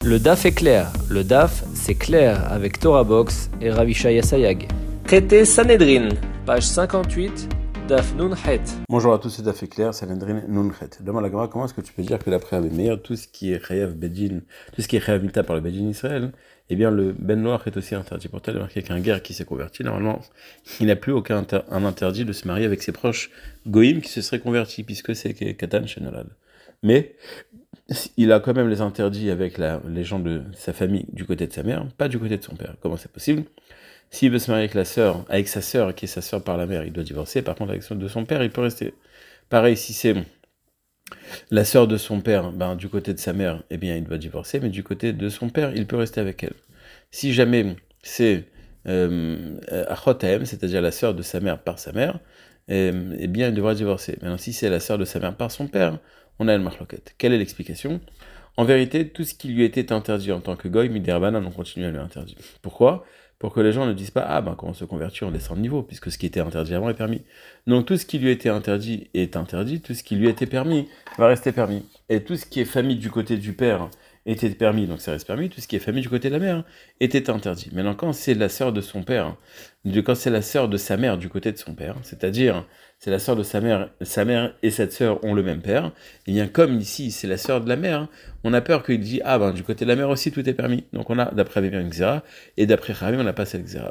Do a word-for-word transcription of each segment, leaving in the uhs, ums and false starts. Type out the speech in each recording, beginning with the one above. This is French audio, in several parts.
Le D A F est clair. Le D A F, c'est clair avec Torah Box et Ravishaya Sayag. Traité Sanhedrin, page cinquante-huit, Daf Nun Het. Bonjour à tous, c'est D A F est clair, Sanhedrin Nun Het. Demande la Gemara, comment est-ce que tu peux dire que l'après Rabbi Meir, tout ce qui est Chayav Bedin, tout ce qui est Chayav Mita par le Bedin Israël, eh bien le Ben Noach est aussi interdit. Pourtant, il est marqué qu'un guerre qui s'est converti, normalement, il n'a plus aucun inter- un interdit de se marier avec ses proches Goïm qui se seraient convertis, puisque c'est Katan Shenolad. Mais il a quand même les interdits avec la, les gens de sa famille du côté de sa mère, pas du côté de son père. Comment c'est possible? S'il veut se marier avec la sœur, avec sa sœur, qui est sa sœur par la mère, il doit divorcer. Par contre, avec son, de son père, il peut rester. Pareil, si c'est la sœur de son père, ben, du côté de sa mère, eh bien, il doit divorcer, mais du côté de son père, il peut rester avec elle. Si jamais c'est euh, Achotaem, c'est-à-dire la sœur de sa mère par sa mère, eh, eh bien, il devra divorcer. Maintenant, si c'est la sœur de sa mère par son père, on a le marloquette. Quelle est l'explication? En vérité, tout ce qui lui était interdit en tant que goy, Miderbanan, on continue à lui interdire. Pourquoi? Pour que les gens ne disent pas, ah ben quand on se convertit, on descend de niveau, puisque ce qui était interdit avant est permis. Donc tout ce qui lui était interdit est interdit, tout ce qui lui était permis va rester permis. Et tout ce qui est famille du côté du père était permis, donc ça reste permis, tout ce qui est famille du côté de la mère était interdit. Maintenant, quand c'est la sœur de son père, quand c'est la sœur de sa mère du côté de son père, c'est-à-dire c'est la sœur de sa mère, sa mère et cette sœur ont le même père, et bien comme ici c'est la sœur de la mère, on a peur qu'il dise ah ben du côté de la mère aussi tout est permis. Donc on a d'après Rabbi une xéra, et d'après Rabbi on n'a pas cette xéra.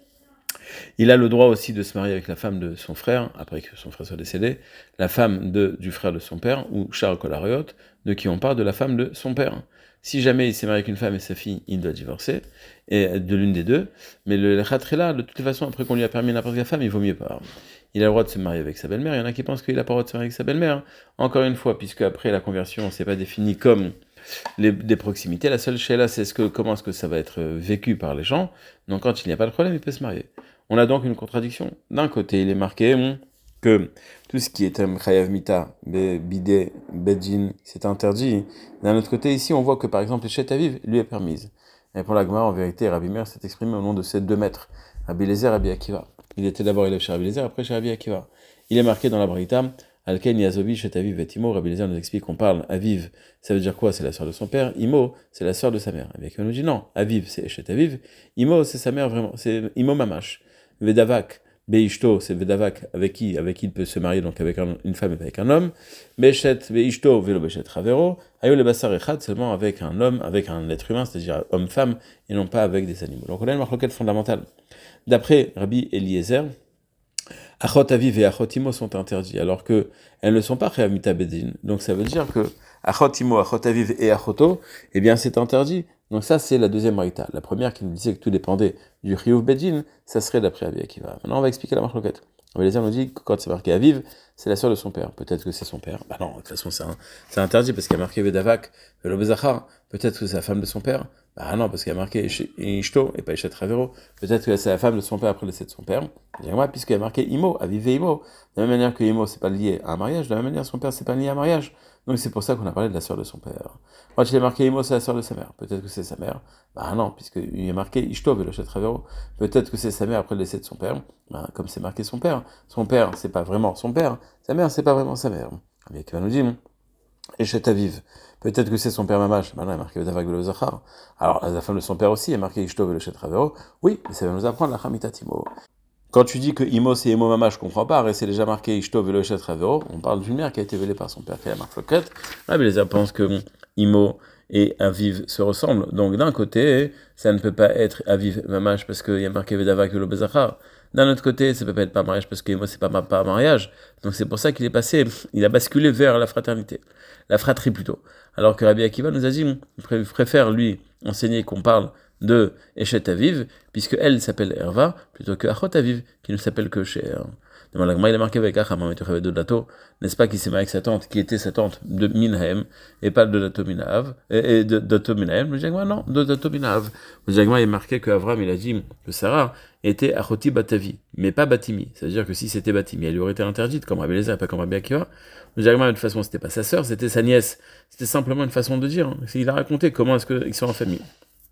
Il a le droit aussi de se marier avec la femme de son frère, après que son frère soit décédé, la femme de, du frère de son père, ou Charles Kolariot, de qui on parle de la femme de son père. Si jamais il s'est marié avec une femme et sa fille, il doit divorcer, et de l'une des deux, mais le khatrila, de toute façon, après qu'on lui a permis n'importe quelle femme, il vaut mieux pas. Il a le droit de se marier avec sa belle-mère, il y en a qui pensent qu'il n'a pas le droit de se marier avec sa belle-mère. Encore une fois, puisque après la conversion, c'est pas défini comme les, des proximités, la seule chez-là, c'est ce que, comment est-ce que ça va être vécu par les gens. Donc quand il n'y a pas de problème, il peut se marier. On a donc une contradiction. D'un côté, il est marqué bon, que tout ce qui est un chayav mita, bidé, bedjin, c'est interdit. D'un autre côté, ici, on voit que par exemple, l'échet aviv lui est permise. Et pour la Gemara, en vérité, Rabbi Meir s'est exprimé au nom de ces deux maîtres, Rabbi Eliezer et Rabbi Akiva. Il était d'abord élève chez Rabbi Eliezer, après chez Rabbi Akiva. Il est marqué dans la Braïta, Alken Yazovi chet aviv et Imo. Rabbi Eliezer nous explique qu'on parle aviv, ça veut dire quoi? C'est la sœur de son père. Imo, c'est la sœur de sa mère. Rabbi Akiva nous dit non, aviv, c'est chet aviv. Imo, c'est sa mère vraiment, c'est Imo mamash. Vedavak, Beishto, c'est Vedavak, avec qui, avec qui il peut se marier, donc avec un, une femme et avec un homme. Beshet, Beishto, Velo Beshet Ravero, Ayo le Basar Echad, seulement avec un homme, avec un être humain, c'est-à-dire homme-femme, et non pas avec des animaux. Donc on a une marloquette fondamentale. D'après Rabbi Eliezer, Achot Aviv et Achot Imo sont interdits, alors que elles ne sont pas Chayav Mita Bedin. Donc ça veut dire que Achot Imo, Achot Aviv et Achoto, eh bien c'est interdit. Donc ça, c'est la deuxième Braïta. La première qui nous disait que tout dépendait du Chiyuv Bedin, ça serait d'après Rabbi Akiva. Maintenant, on va expliquer la marloquette. Rabbi Eliezer nous dit que quand c'est marqué Aviv, c'est la sœur de son père. Peut-être que c'est son père. Bah non, de toute façon, c'est, un, c'est interdit parce qu'il y a marqué Vedavak, Velo Bezachar. Peut-être que c'est la femme de son père. Bah non, parce qu'il y a marqué Ishto et pas Ishet Ravero. Peut-être que c'est la femme de son père après le décès de son père. Puisqu'il y a marqué Imo, Aviv et Imo. De la même manière que Imo, c'est pas lié à un mariage, de la même manière, son père, c'est pas lié à un mariage. Donc c'est pour ça qu'on a parlé de la sœur de son père. Quand il est marqué Imo, c'est la sœur de sa mère. Peut-être que c'est sa mère. Bah non, puisqu'il est marqué Ishto et le Ishet Ravero. Peut-être que c'est sa mère après le décès de son père. Bah, comme c'est marqué son père. Son père, c'est pas vraiment son père. Sa mère, c'est pas vraiment sa mère. Mais qui va nous dire, Eshet Aviv. Peut-être que c'est son père Mamash. Maintenant, il est marqué Vedavak Velo Zachar. Alors, la femme de son père aussi est marquée Ishto Velo Ishet Ravero. Oui, mais ça va nous apprendre la Chamita Timo. Quand tu dis que Imo c'est Imo Mama, je comprends pas, et c'est déjà marqué Ishto Velo Ishet Ravero, on parle d'une mère qui a été vélée par son père, qui a la marque Floquette. Là, mais les gens pensent que bon, Imo et Aviv se ressemblent. Donc d'un côté, ça ne peut pas être Aviv Mamash parce qu'il y a marqué Vedavak Velo Bezachar. D'un autre côté, ça ne peut pas être par mariage parce que Imo c'est pas pas mariage. Donc c'est pour ça qu'il est passé, il a basculé vers la fraternité, la fratrie plutôt. Alors que Rabbi Akiva nous a dit, il préfère lui enseigner qu'on parle de Eshet Aviv, puisque elle s'appelle Herva, plutôt que Achot Aviv, qui ne s'appelle que Sheher. Demande la Gemara, il est marqué avec Acham, de Dato, n'est-ce pas, qui s'est marié avec sa tante, qui était sa tante de Minhaem, et pas de Dato Minahav, et de Dato Minahem. Le Jagma, non, de Dato Minahav. Le Jagma, il est marqué que Avram, il a dit que Sarah était Achoti Batavi, mais pas Batimi. C'est-à-dire que si c'était Batimi, elle lui aurait été interdite, comme Rabbi Eliezer, pas comme Rabbi Akiva. Le Jagma, de toute façon, c'était pas sa sœur, c'était sa nièce. C'était simplement une façon de dire. Il a raconté comment est-ce qu'ils sont en famille.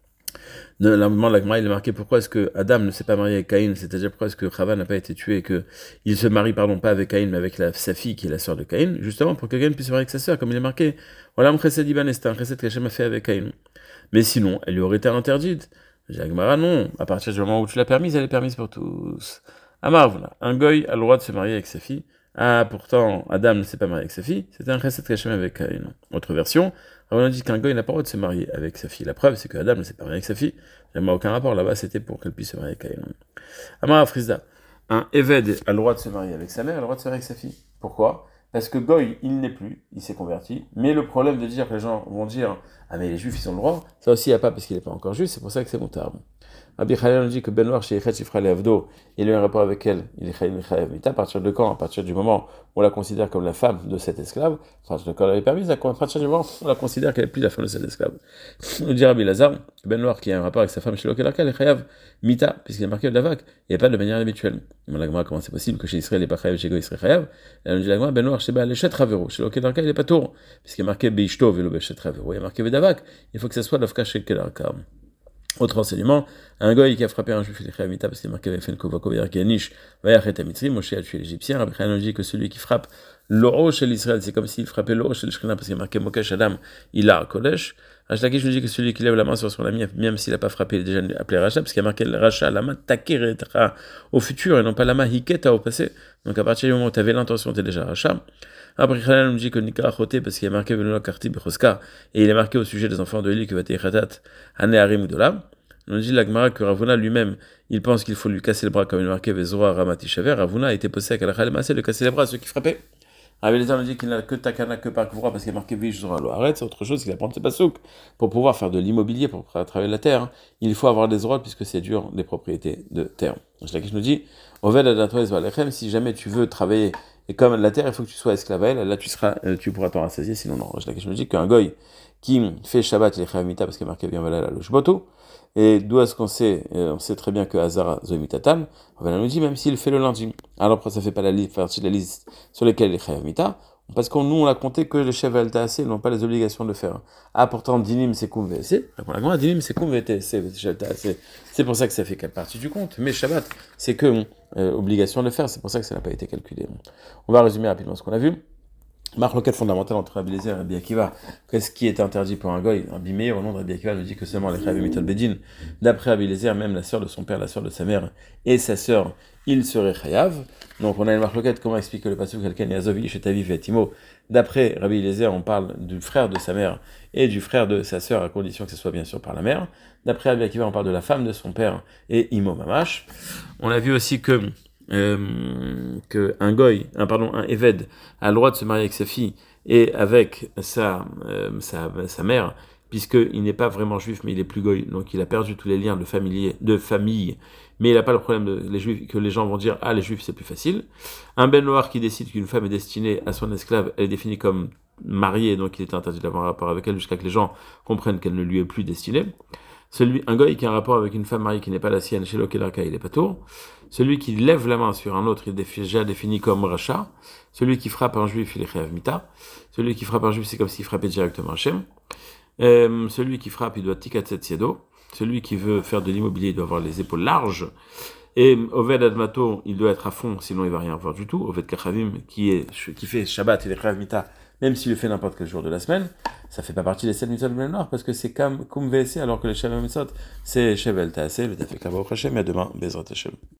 De la moment, la Gemara, il est marqué pourquoi est-ce que Adam ne s'est pas marié avec Caïn, c'est-à-dire pourquoi est-ce que Chava n'a pas été tué et que il se marie, pardon, pas avec Caïn, mais avec la, sa fille qui est la sœur de Caïn, justement pour que Caïn puisse se marier avec sa sœur, comme il est marqué. Voilà, un chesed Iban, c'est un chesed qu'Hachem a fait avec Caïn. Mais sinon, elle lui aurait été interdite. J'ai Agmara, non. À partir du moment où tu l'as permise, elle est permise pour tous. Amar, voilà. Un goy a le droit de se marier avec sa fille. Ah, pourtant, Adam ne s'est pas marié avec sa fille. C'était un chesed kachem avec Caïn. Autre version, on a dit qu'un goy n'a pas le droit de se marier avec sa fille. La preuve, c'est que Adam ne s'est pas marié avec sa fille. Il n'y a aucun rapport. Là-bas, c'était pour qu'elle puisse se marier avec Caïn. Amar Frisda. Un Eved a le droit de se marier avec sa mère, a le droit de se marier avec sa fille. Pourquoi? Parce que Goy, il n'est plus, il s'est converti. Mais le problème de dire que les gens vont dire ah mais les juifs ils ont le droit, ça aussi il n'y a pas parce qu'il n'est pas encore juif, c'est pour ça que c'est moutard. Rabbi Khalil nous dit que Ben Noir chez Echet Shifra Leavdo, il a eu un rapport avec elle, il est Chayav Mita, à partir de quand? À parir du moment où on la considère comme la femme de cet esclave, à partir de quand elle est permise, à partir du moment où on la considère qu'elle n'est plus la femme de cet esclave. Nous dit Rabbi Lazar, Ben Noir qui a un rapport avec sa femme chez Lokelarka, il est Chayav Mita, puisqu'il est marqué de la vague, il n'y a pas de manière habituelle. Comment c'est possible que chez Israël il n'est pas Chayav, chez Goy il serait Chayav? Elle nous dit la Ben Noir chez Baal Echet Ravero, chez Lokelarka il n'est pas tour, puisqu'il est marqué Beishto Velo Bechet Ravero, il est marqué Vedavak, il faut que ça soit l'Ofka chez Kelarka. Autre enseignement, un goy qui a frappé un juif, il est Chayav Mita parce qu'il est marqué Vefen Kovako Yarkanish, Vayachet Amitri, Moshe a tué l'Égyptien. Rabbi Chanan dit que celui qui frappe l'oro chez l'Israël, c'est comme s'il frappait l'oro chez l'Ishkina parce qu'il est marqué Mokesh Adam, il a un Kodesh. Rachlakish nous dit que celui qui lève la main sur son ami, même s'il n'a pas frappé, il est déjà appelé Racha, parce qu'il y a marqué Racha, la main takeretera au futur et non pas la main hiketa au passé. Donc à partir du moment où tu avais l'intention, tu es déjà Racha. Après, Khalal nous dit que Nikra Choté, parce qu'il est marqué Venola Karti Bechoska, et il est marqué au sujet des enfants de Eli que va Techatat, Aneharim ou Dolam. On nous dit l'Agmara que Ravuna lui-même, il pense qu'il faut lui casser le bras comme il est marqué Vezora Ramati Shaver. Ravuna a été posé à Kalachal Massé de casser les bras à ceux qui frappaient. Rabbi Eliezer nous dit qu'il n'a que Takana que par Kvoura parce qu'il est marqué Vish Zora Lo Arrête, c'est autre chose qu'il apprend ses pasouk. Pour pouvoir faire de l'immobilier, pour travailler la terre, il faut avoir des droits puisque c'est dur des propriétés de terre. Donc là, je nous dis, Oved Adatoi Zvalechem, si jamais tu veux travailler et comme la terre, il faut que tu sois esclave à elle, là tu seras, tu pourras t'en rassasier, sinon non. Là, je nous dis qu'un goy qui fait Shabbat, il est Chayav Mita parce qu'il est marqué bien Valal le Shboto. Et d'où est-ce qu'on sait? On sait très bien que Hazara Zoimitatam, on nous dit même s'il fait le lundi. Alors ça fait pas la liste, partie de la liste sur lesquelles il est Chayav Mita, parce qu'on nous on a compté que les chefs L T A C n'ont pas les obligations de le faire. Ah pourtant Dinim c'est Koum V C, Dinim c'est Koum V T C, c'est pour ça que ça fait quelle partie du compte. Mais Shabbat c'est que euh, obligation de le faire, c'est pour ça que ça n'a pas été calculé. On va résumer rapidement ce qu'on a vu. Marloquette fondamentale entre Rabbi Eliezer et Rabbi Akiva. Qu'est-ce qui est interdit pour un goy? Rabbi Meir, au nom de Rabbi Akiva, nous dit que seulement les Chayav Mitot Bedin. D'après Rabbi Eliezer, même la sœur de son père, la sœur de sa mère et sa sœur, il serait Chayav. Donc on a une marloquette, comment expliquer le passage quelqu'un Yazovi chez Taviv et Timo. D'après Rabbi Eliezer, on parle du frère de sa mère et du frère de sa sœur, à condition que ce soit bien sûr par la mère. D'après Rabbi Akiva, on parle de la femme de son père et Imo Mamash. On a vu aussi que Euh, que un goy, un pardon, un éved a le droit de se marier avec sa fille et avec sa euh, sa, sa mère, puisqu'il n'est pas vraiment juif, mais il est plus goy, donc il a perdu tous les liens de famille, de famille, mais il n'a pas le problème de les juifs que les gens vont dire ah les juifs c'est plus facile. Un ben noir qui décide qu'une femme est destinée à son esclave, elle est définie comme mariée, donc il est interdit d'avoir un rapport avec elle jusqu'à que les gens comprennent qu'elle ne lui est plus destinée. Celui, un goy qui a un rapport avec une femme mariée qui n'est pas la sienne, chez Lokelarka, il est pas tour. Celui qui lève la main sur un autre, il est déjà défini comme Racha. Celui qui frappe un juif, il est Chayav Mita. Celui qui frappe un juif, c'est comme s'il frappait directement Hachem. Euh, celui qui frappe, il doit Tikatset Siedo. Celui qui veut faire de l'immobilier, il doit avoir les épaules larges. Et Oved Admato, il doit être à fond, sinon il va rien voir du tout. Oved Kachavim, qui est, qui fait Shabbat, il est Chayav Mita, même s'il le fait n'importe quel jour de la semaine, ça fait pas partie des sept mitzvot de Noir, parce que c'est comme Koum V C, alors que les Shabbat mitzvot, c'est Shevel Taaseh, le Tafek Kabo Hashem, et à demain, Bezrat Hashem.